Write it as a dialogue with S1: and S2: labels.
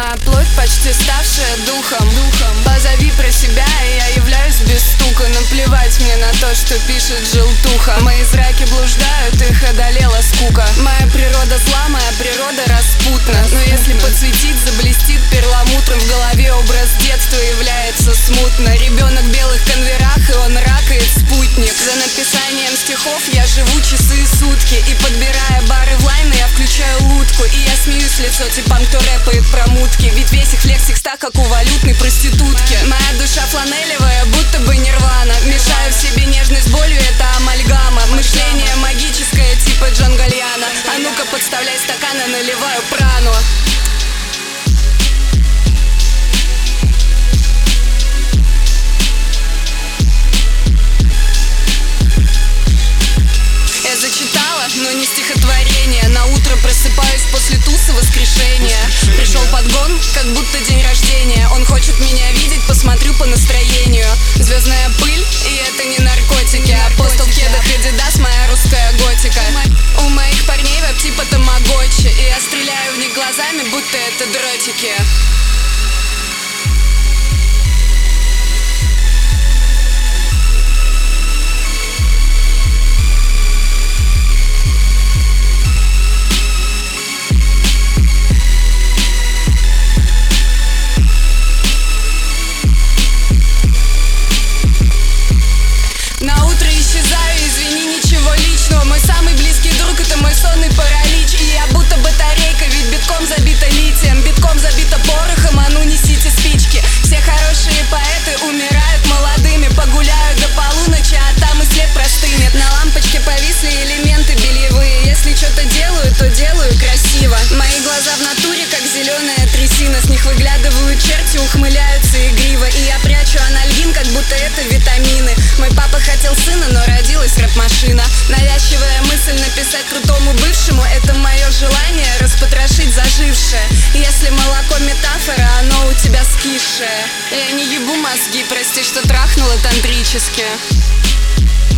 S1: Моя плоть почти ставшая духом. Позови про себя, и я являюсь без стука. Наплевать мне на то, что пишет желтуха. Мои зраки блуждают, их одолела скука. Моя природа зла, моя природа распутна. Но если подсветить, заблестит перламутром. В голове образ детства является смутно. Ребенок в белых конверах, и он ракает спутник. За написанием стихов я живу часы и сутки. И подбирая бары в лайны, я включаю лутку. И я смеюсь в лицо типам, кто рэпает про мутки. Ведь весь их лексикс так, как у валютной проститутки. Моя душа фланелевая, будто бы нирвана. Мешаю в себе нежность с болью, это амальгама. Мышление магическое, типа Джон Гальяно. А ну-ка подставляй стакан, и наливаю прану. Я зачитала, но не стихотворение. На утро просыпаюсь после туса воскрешения. Пришел подгон, как будто день рождения. Он хочет меня видеть, посмотрю по настроению. Звездная пыль, и это не наркотики. Апостол в кедах Адидас, моя русская готика. У моих парней веб типа тамагочи. И я стреляю в них глазами, будто это дротики. На утро исчезаю, извини, ничего личного. Мой самый близкий друг — это мой сонный паралич. И я будто батарейка, ведь битком забита литием. Битком забита порохом, а ну несите спички. Все хорошие поэты умирают молодыми. Погуляют до полуночи, а там и след простынет. На лампочке повисли элементы бельевые. Если что-то делаю, то делаю красиво. Мои глаза в натуре, как зеленая трясина. С них выглядывают черти, ухмыляются игриво. И я прячу анальгин, как будто это витамины. Мой папа хотел сына, но родилась рэп-машина. Навязчивая мысль написать крутому бывшему — это мое желание распотрошить зажившее. Если молоко метафора, оно у тебя скисшее. Я не ебу мозги, прости, что трахнула тантрически.